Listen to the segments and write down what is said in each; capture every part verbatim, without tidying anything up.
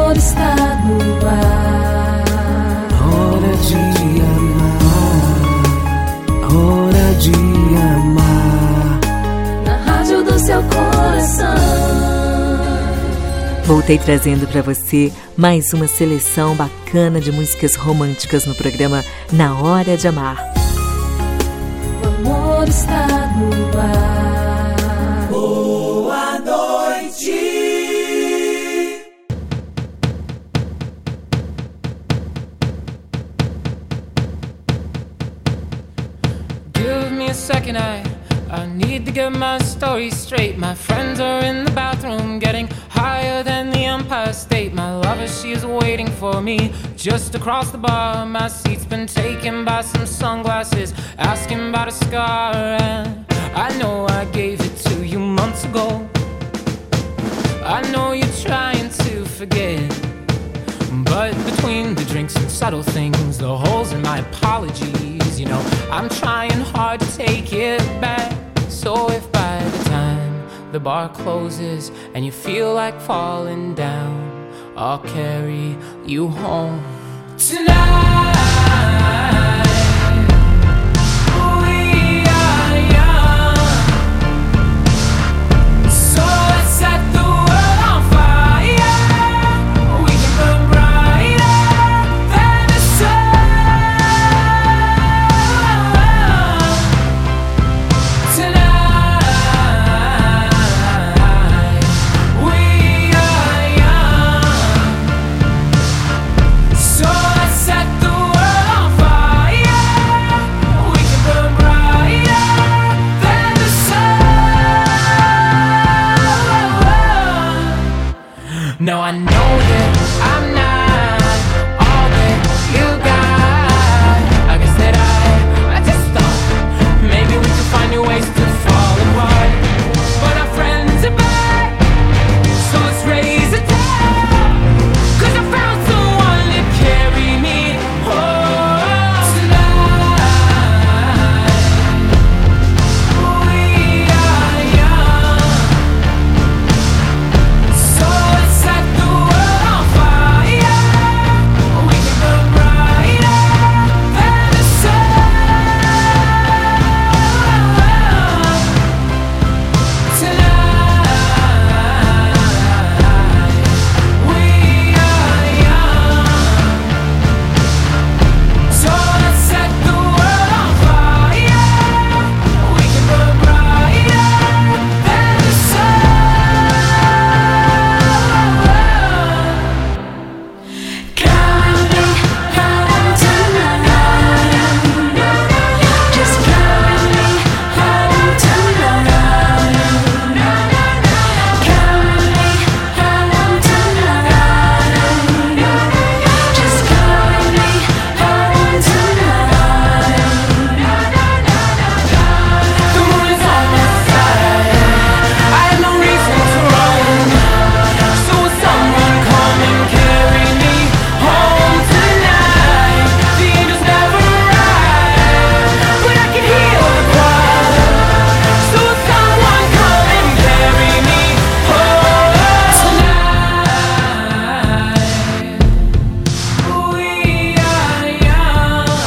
amor está no ar. Hora de amar, hora de amar. Na rádio do seu coração. Voltei trazendo para você mais uma seleção bacana de músicas românticas no programa Na Hora de Amar. O amor está no ar. Boa noite. Give me a second, I, I need to get my story straight. My friends are in the bathroom getting higher than the Empire State. My lover, she is waiting for me just across the bar. My seat's been taken by some sunglasses, asking about a scar. And I know I gave it to you months ago. I know you're trying to forget, but between the drinks and subtle things, the holes in my apologies, you know, I'm trying hard to take it back. So if by the time the bar closes and you feel like falling down, I'll carry you home tonight. We are young, so let's set the world on fire. We can burn brighter than the sun tonight. We are young, so let's set the world on fire. We can burn brighter than the sun. Now I know that I'm not all that you got. I guess that I, I just thought maybe we could find new ways to fall apart. But our friends are back, so let's raise a toast. 'Cause I found someone to carry me home tonight. We are young, so let's set the world on fire. We can burn brighter than the sun tonight. We are young, so let's set the world on fire. We can burn brighter than the sun. Carry me home tonight. Just carry me home tonight. Carry me home tonight. Just carry me home tonight. The moon is on my side. I have no reason to run. So will someone come and carry me home tonight? The angels never arrive, but I can hear the choir. So will someone come and carry me home tonight? We are young,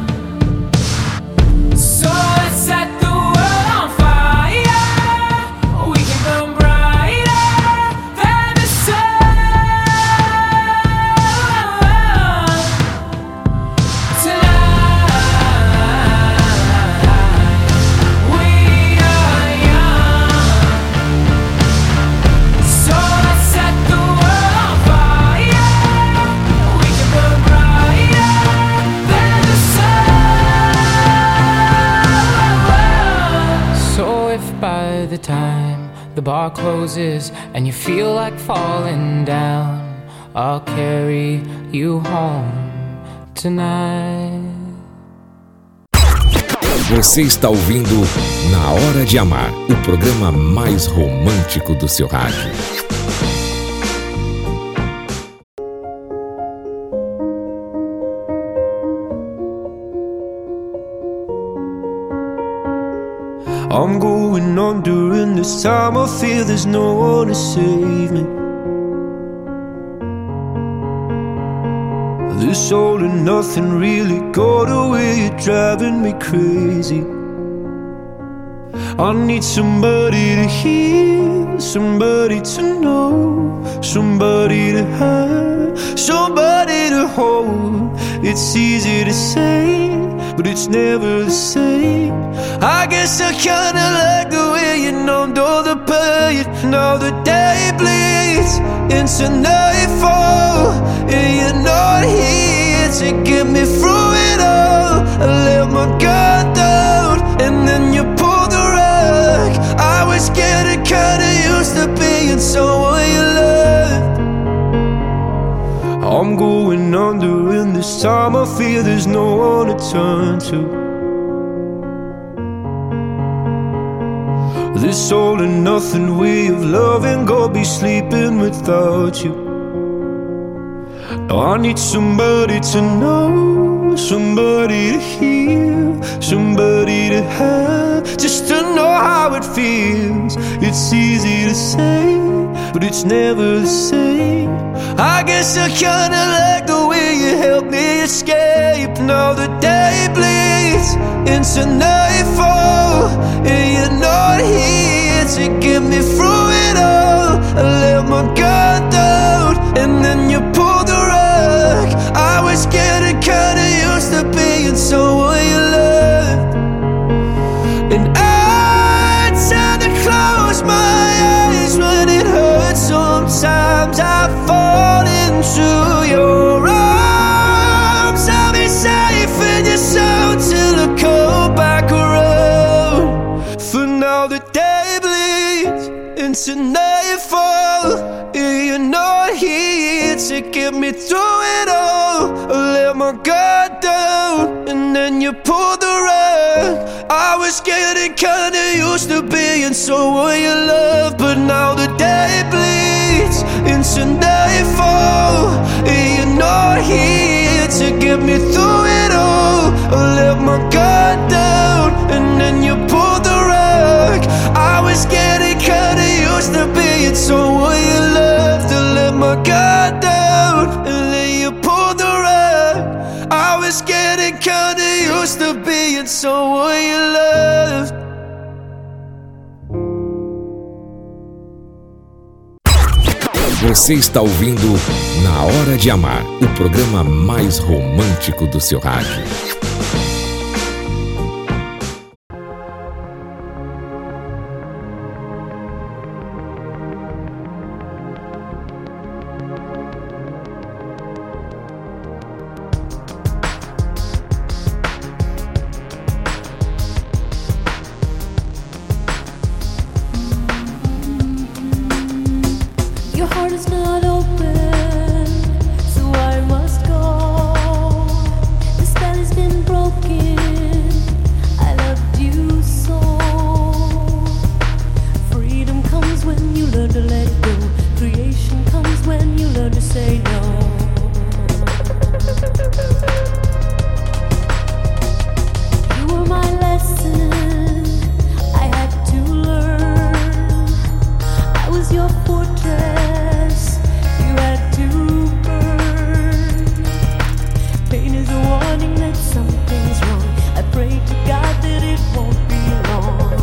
so let's set the world on fire. We can burn brighter than the sun tonight. We are young, so let's set the world on fire. We can burn brighter than the sun. So if by the time the bar closes and you feel like falling down, I'll carry you home tonight. Você está ouvindo Na Hora de Amar, o programa mais romântico do seu rádio. I'm going on during this time. I feel there's no one to save me. This all and nothing really got away, you're driving me crazy. I need somebody to hear, somebody to know, somebody to have, somebody to hold. It's easy to say, but it's never the same. I guess I kinda like the way you numbed all the pain. Now the day bleeds into nightfall, and you're not here to get me through it all. I let my guard down, and then you pulled the rug. I was getting kinda used to being someone you loved. I'm going under, and this time I fear there's no one to turn to. This all and nothing way of loving, go be sleeping without you. Now I need somebody to know, somebody to hear, somebody to have, just to know how it feels. It's easy to say, but it's never the same. I guess I kinda like the way you help me escape. Now the day bleeds into nightfall, and you're not here to get me through it all. I let my guard down, and then you pulled the rug. I was getting kinda used to being someone you loved. And I tend to close my eyes when it hurts. Sometimes I fall into your arms. I'll be safe in your sound till I come back around. For now the day bleeds into nightfall, and you're not here to get me through it all. I let my guard down, and then you pulled the rug. I was getting kinda used to being someone you love, but now the day bleeds into nightfall, and you're not here to get me through it all. I let my guard down, and then you pulled the rug. I was getting kinda used to being someone you loved. I let my guard down, and then you pulled the rug. I was getting kinda used to being someone you loved. Você está ouvindo Na Hora de Amar, o programa mais romântico do seu rádio. Your heart is not open, so I must go. The spell has been broken, I loved you so. Freedom comes when you learn to let go. Creation comes when you learn to say no. You were my lesson, I had to learn. I was your fortress, you had to burn. Pain is a warning that something's wrong. I pray to God that it won't be long.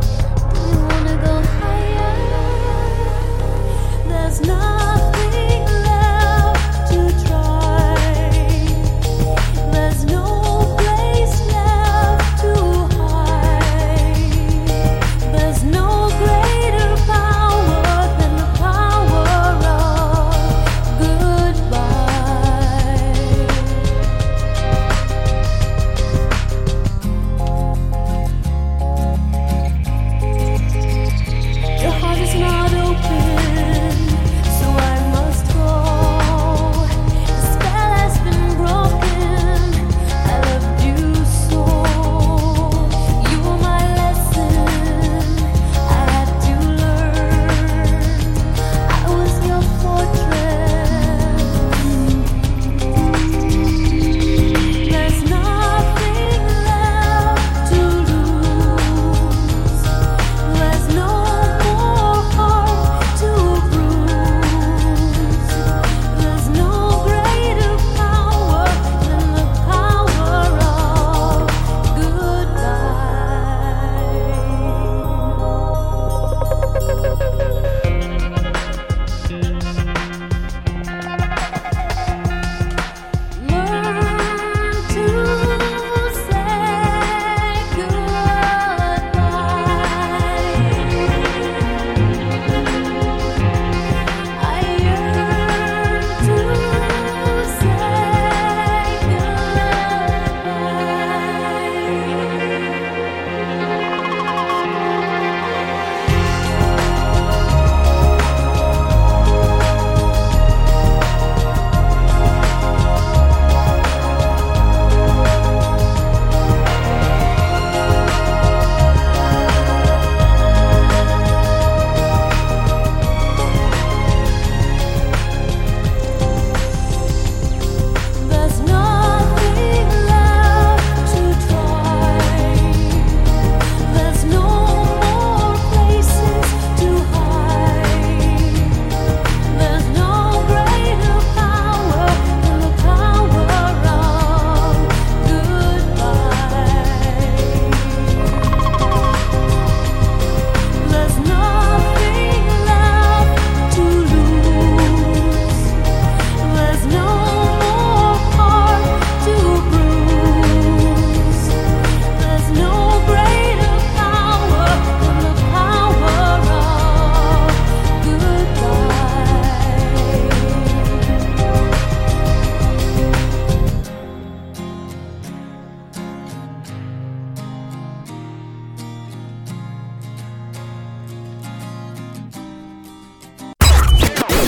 You wanna go higher? There's nothing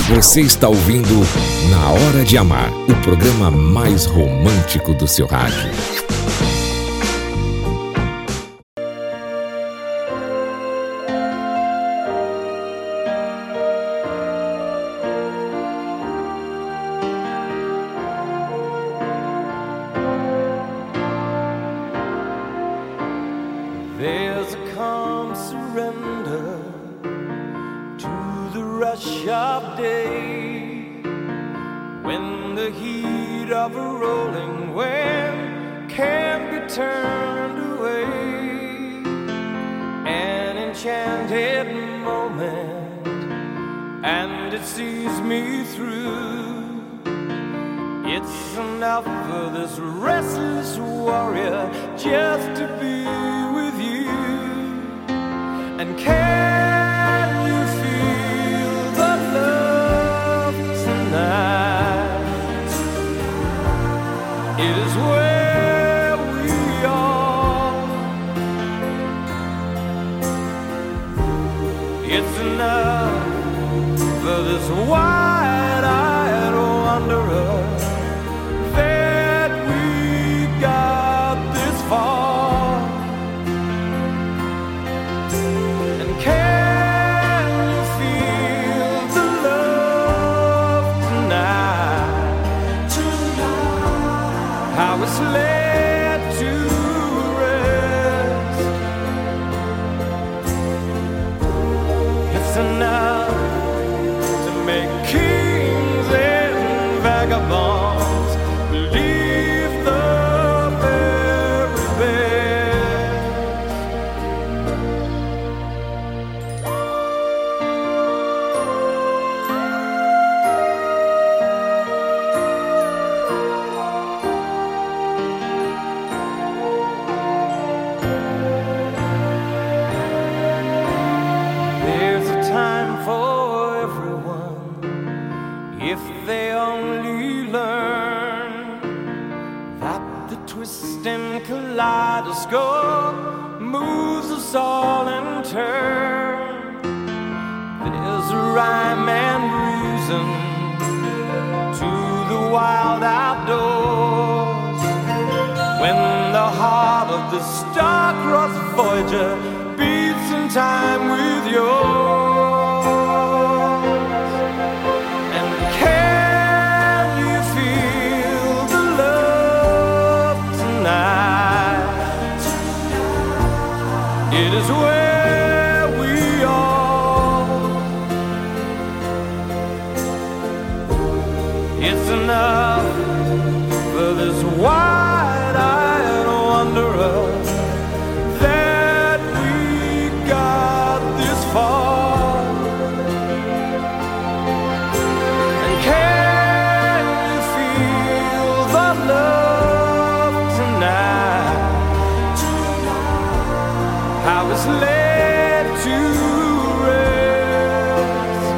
Você está ouvindo Na Hora de Amar, o programa mais romântico do seu rádio. There's a calm surrender to the rush of day, when the heat of a rolling wave can't be turned away. An enchanted moment, and it sees me through. It's enough for this restless warrior just to be with you. And can you feel the love tonight? It is where we are. It's enough for this wide-eyed wanderer that we got this far. And can you feel the love tonight? Tonight, how it's laid to rest. It's enough to make kings and vagabonds believe the very best. There's a time for everyone if they only learn that the twisting kaleidoscope moves us all in turn. There's a rhyme and reason to the wild outdoors, when the heart of the star-crossed Voyager beats in time with yours. And can you feel the love tonight? It is where we are. It's enough for this wide-eyed wanderer that we got this far. And can you feel the love tonight? How it's laid to rest.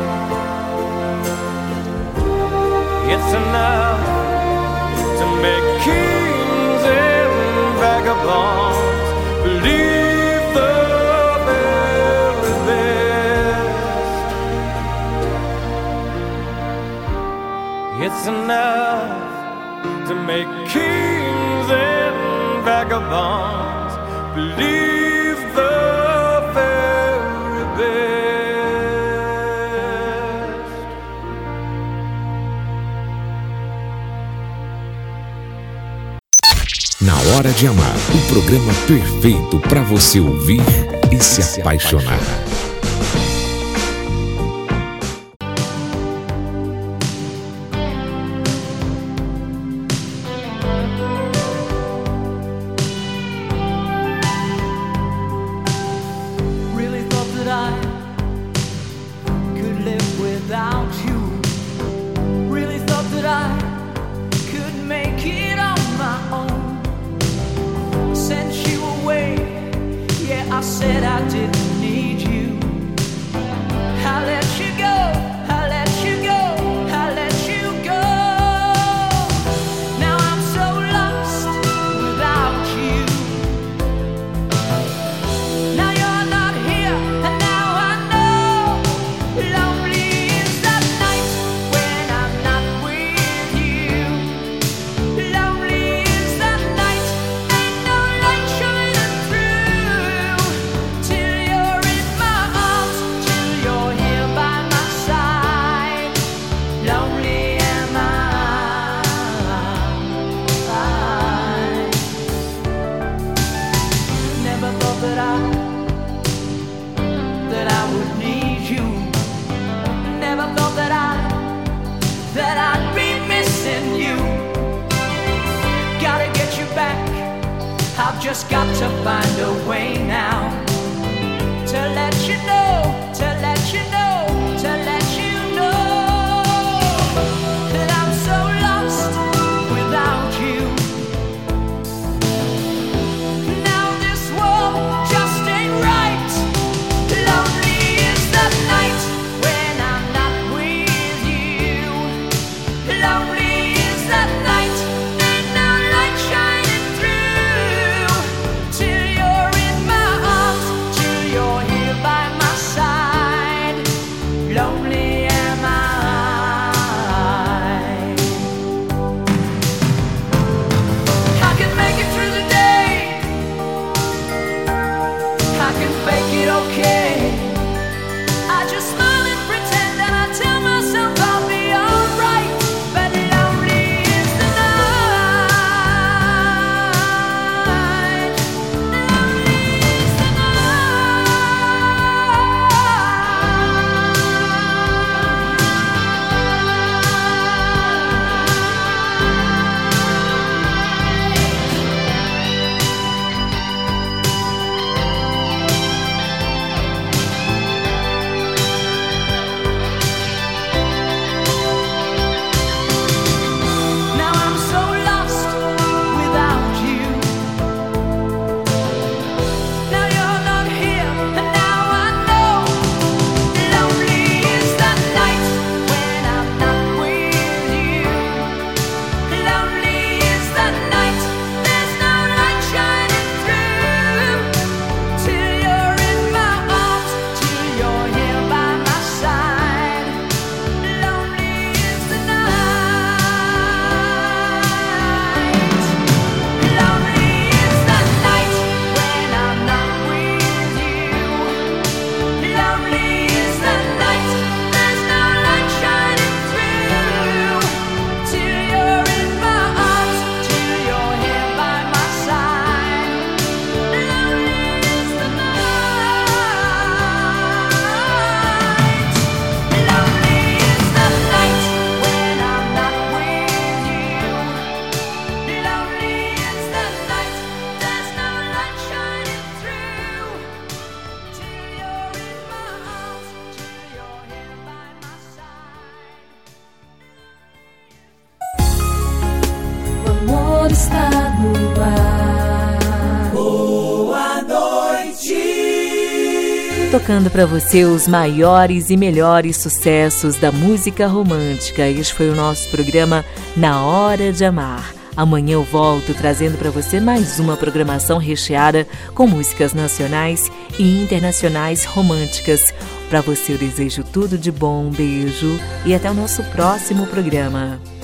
It's enough to make kings and vagabonds believe the very best. It's enough to make kings and vagabonds believe the very best. Na Hora de Amar, o programa perfeito para você ouvir e se apaixonar. Really thought that I could live without you. Really thought that I could make it on my own. Sent you away, yeah, I said I didn't need you. I let you go, I let you go, I let you go. Now I'm so lost without you. Now you're not here, and now I know. Lonely is that night just got to find a way now to let you know, to let you know, to let you know that I'm so lost without you. Now this world just ain't right. Lonely is the night when I'm not with you. Lonely is the night, there's no light shining through. Till you're in my arms, till you're here by my side. Lonely am I. I can make it through the day, I can fake it okay. I just smile and pretend and I tell myself I'll be alright. But lonely is the night. Lonely is the Now I'm so lost without you. Now you're not here, and now I know. Lonely is the night when I'm not with you. Lonely is the night, there's no light shining through. Till you're in my arms, till you're here by my side. Lonely is the night. Lonely is the night when I'm not with you. Lonely is the night, there's no light shining through. Till you're in my arms, till you're here by my side. Lonely is the night. Lonely is the night when I'm not with you. Lonely is the night, there's no light shining through. Till you're in my arms, till you're here by my side. O amor está no ar. Boa noite. Tocando para você os maiores e melhores sucessos da música romântica. Este foi o nosso programa Na Hora de Amar. Amanhã eu volto trazendo para você mais uma programação recheada com músicas nacionais e internacionais românticas. Para você eu desejo tudo de bom, um beijo e até o nosso próximo programa.